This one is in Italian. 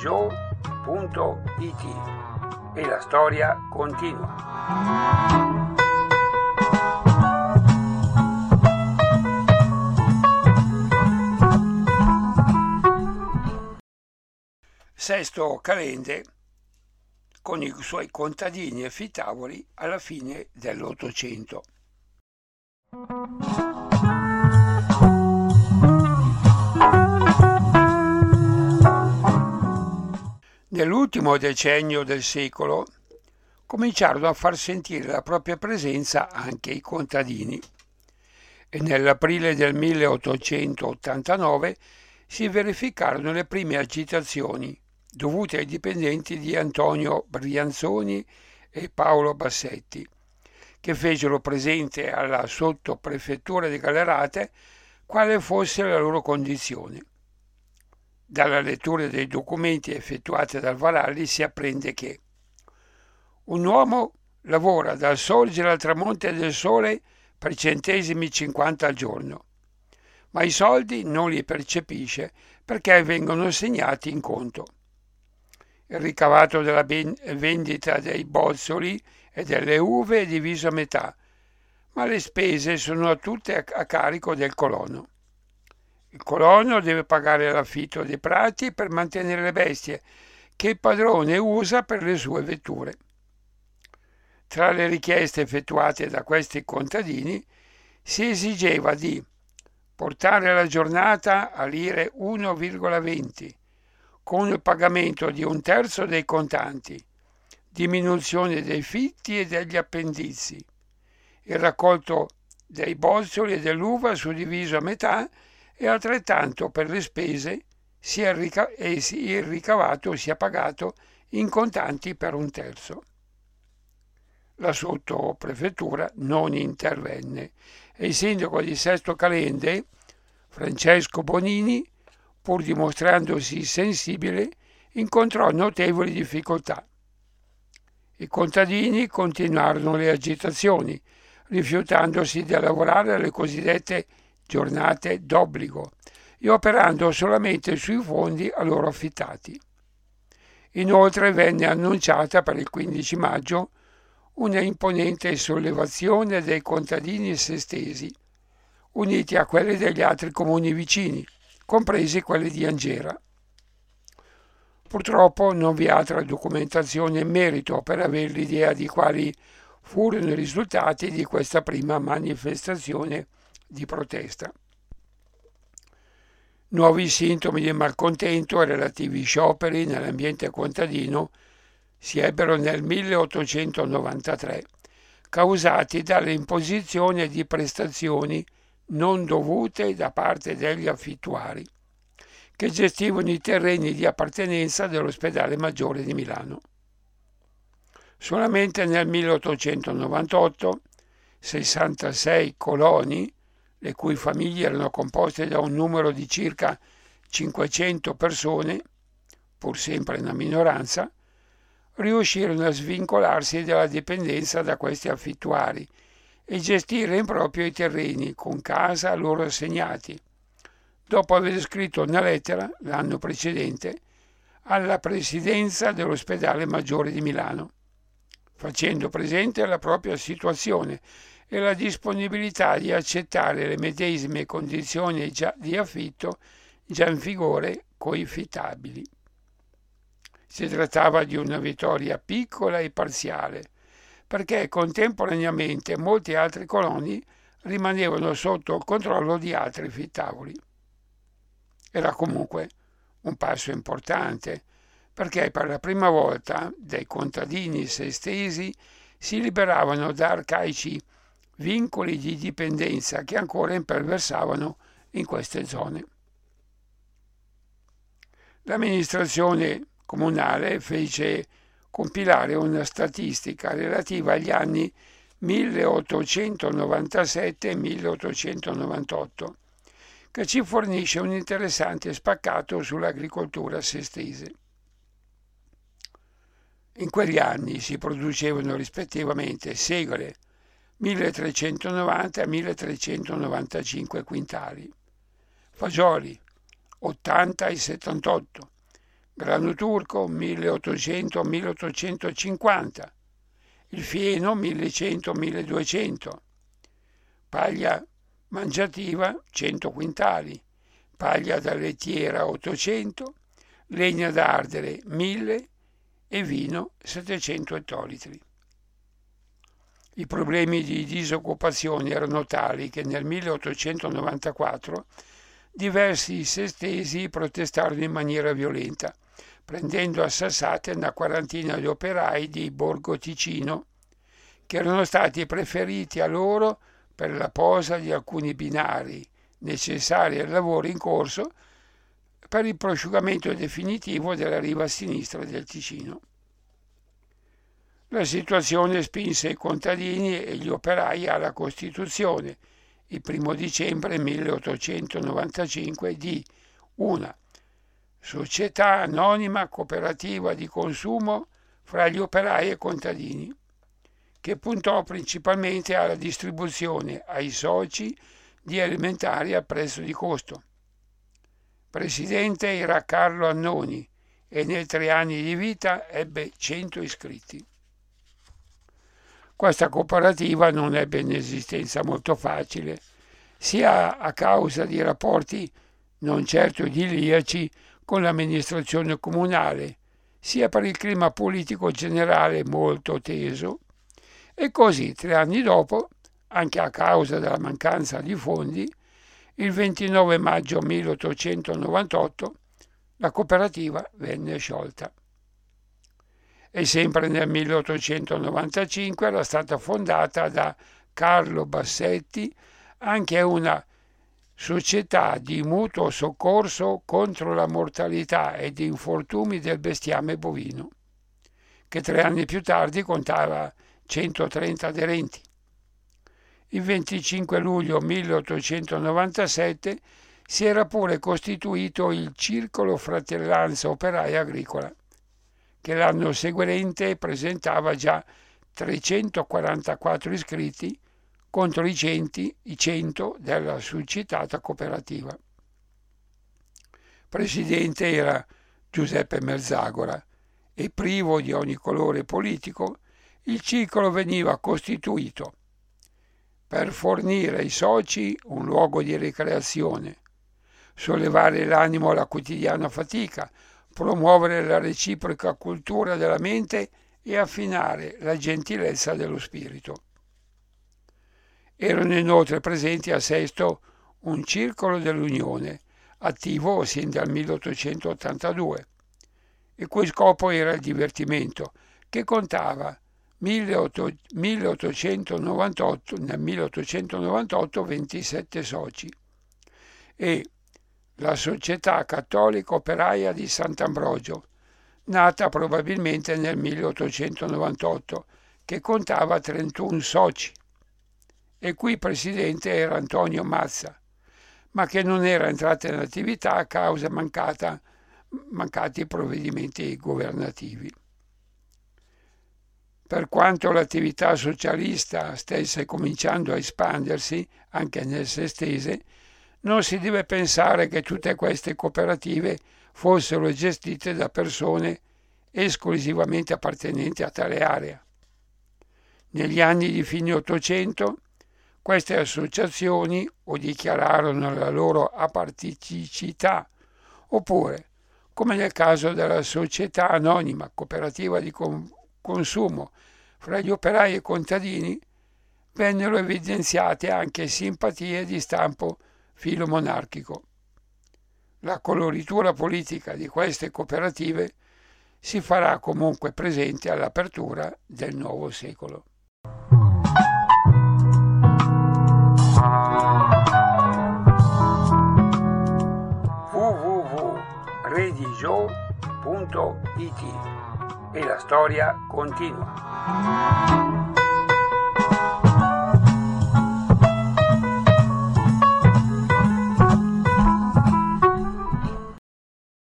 e la storia continua. Sesto Calende con i suoi contadini e fittavoli alla fine dell'Ottocento. Nell'ultimo decennio del secolo cominciarono a far sentire la propria presenza anche i contadini e nell'aprile del 1889 si verificarono le prime agitazioni dovute ai dipendenti di Antonio Brianzoni e Paolo Bassetti, che fecero presente alla sottoprefettura di Gallerate quale fosse la loro condizione. Dalla lettura dei documenti effettuati dal Varalli si apprende che un uomo lavora dal sorgere al tramonto del sole per centesimi 50 al giorno, ma i soldi non li percepisce perché vengono segnati in conto. Il ricavato della vendita dei bozzoli e delle uve è diviso a metà, ma le spese sono tutte a carico del colono. Il colono deve pagare l'affitto dei prati per mantenere le bestie, che il padrone usa per le sue vetture. Tra le richieste effettuate da questi contadini si esigeva di portare la giornata a lire 1,20, con il pagamento di un terzo dei contanti, diminuzione dei fitti e degli appendizi, il raccolto dei bozzoli e dell'uva suddiviso a metà e altrettanto per le spese il ricavato sia pagato in contanti per un terzo. La sottoprefettura non intervenne e il sindaco di Sesto Calende, Francesco Bonini, pur dimostrandosi sensibile, incontrò notevoli difficoltà. I contadini continuarono le agitazioni, rifiutandosi di lavorare alle cosiddette giornate d'obbligo e operando solamente sui fondi a loro affittati. Inoltre venne annunciata per il 15 maggio una imponente sollevazione dei contadini sestesi, uniti a quelli degli altri comuni vicini, compresi quelli di Angera. Purtroppo non vi è altra documentazione in merito per avere l'idea di quali furono i risultati di questa prima manifestazione di protesta. Nuovi sintomi di malcontento e relativi scioperi nell'ambiente contadino si ebbero nel 1893, causati dall'imposizione di prestazioni non dovute da parte degli affittuari, che gestivano i terreni di appartenenza dell'Ospedale Maggiore di Milano. Solamente nel 1898 66 coloni, le cui famiglie erano composte da un numero di circa 500 persone, pur sempre una minoranza, riuscirono a svincolarsi dalla dipendenza da questi affittuari e gestire in proprio i terreni con casa loro assegnati, dopo aver scritto una lettera l'anno precedente alla presidenza dell'Ospedale Maggiore di Milano, facendo presente la propria situazione e la disponibilità di accettare le medesime condizioni di affitto già in vigore coi fittabili. Si trattava di una vittoria piccola e parziale, perché contemporaneamente molti altri coloni rimanevano sotto il controllo di altri fittavoli. Era comunque un passo importante, perché per la prima volta dei contadini sestesi si liberavano da arcaici vincoli di dipendenza che ancora imperversavano in queste zone. L'amministrazione comunale fece compilare una statistica relativa agli anni 1897 e 1898, che ci fornisce un interessante spaccato sull'agricoltura sestese. In quegli anni si producevano rispettivamente segale 1390 e 1395 quintali, fagioli 80 e 78, grano turco 1800-1850, il fieno 1100-1200, paglia mangiativa 100 quintali, paglia da lettiera 800, legna da ardere 1000 e vino 700 ettolitri. I problemi di disoccupazione erano tali che nel 1894 diversi sestesi protestarono in maniera violenta, prendendo a sassate una quarantina di operai di Borgo Ticino, che erano stati preferiti a loro per la posa di alcuni binari necessari al lavoro in corso per il prosciugamento definitivo della riva sinistra del Ticino. La situazione spinse i contadini e gli operai alla costituzione, il 1 dicembre 1895, di una società anonima cooperativa di consumo fra gli operai e contadini, che puntò principalmente alla distribuzione ai soci di alimentari a prezzo di costo. Presidente era Carlo Annoni e nei 3 anni di vita ebbe 100 iscritti. Questa cooperativa non ebbe un'esistenza molto facile, sia a causa di rapporti non certo idilliaci con l'amministrazione comunale, sia per il clima politico generale molto teso, e così 3 anni dopo, anche a causa della mancanza di fondi, il 29 maggio 1898 la cooperativa venne sciolta. E sempre nel 1895 era stata fondata da Carlo Bassetti anche una società di mutuo soccorso contro la mortalità ed infortuni del bestiame bovino, che 3 anni più tardi contava 130 aderenti. Il 25 luglio 1897 si era pure costituito il Circolo Fratellanza Operaia Agricola, che l'anno seguente presentava già 344 iscritti contro i 100 della succitata cooperativa. Presidente era Giuseppe Merzagora e, privo di ogni colore politico, il circolo veniva costituito per fornire ai soci un luogo di ricreazione, sollevare l'animo alla quotidiana fatica, promuovere la reciproca cultura della mente e affinare la gentilezza dello spirito. Erano inoltre presenti a Sesto un circolo dell'Unione, attivo sin dal 1882, il cui scopo era il divertimento, che contava nel 1898 27 soci, e la Società Cattolica Operaia di Sant'Ambrogio, nata probabilmente nel 1898, che contava 31 soci, e cui presidente era Antonio Mazza, ma che non era entrata in attività a causa mancati provvedimenti governativi. Per quanto l'attività socialista stesse cominciando a espandersi anche nel Sestese, non si deve pensare che tutte queste cooperative fossero gestite da persone esclusivamente appartenenti a tale area. Negli anni di fine Ottocento queste associazioni o dichiararono la loro apartiticità, oppure, come nel caso della società anonima cooperativa di consumo fra gli operai e contadini, vennero evidenziate anche simpatie di stampo filomonarchico. La coloritura politica di queste cooperative si farà comunque presente all'apertura del nuovo secolo. www.redigio.it e la storia continua.